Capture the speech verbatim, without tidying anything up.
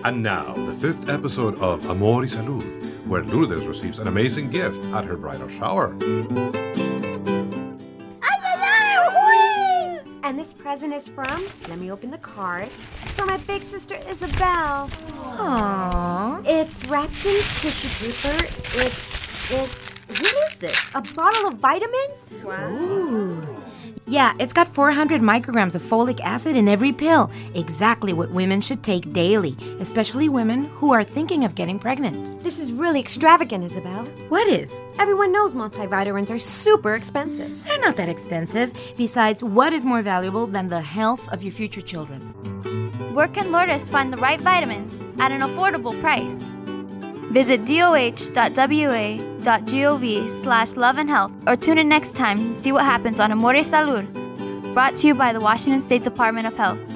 And now, the fifth episode of Amor y Salud, where Lourdes receives an amazing gift at her bridal shower. And this present is from, let me open the card, for my big sister Isabel. Aww. It's wrapped in tissue paper. It's, it's, what is this? A bottle of vitamins? Wow. Ooh. Yeah, it's got four hundred micrograms of folic acid in every pill. Exactly what women should take daily, especially women who are thinking of getting pregnant. This is really extravagant, Isabel. What is? Everyone knows multivitamins are super expensive. They're not that expensive. Besides, what is more valuable than the health of your future children? Where can Lourdes find the right vitamins at an affordable price? Visit doh dot w a dot gov slash love and health or tune in next time and see what happens on Amor y Salud, brought to you by the Washington State Department of Health.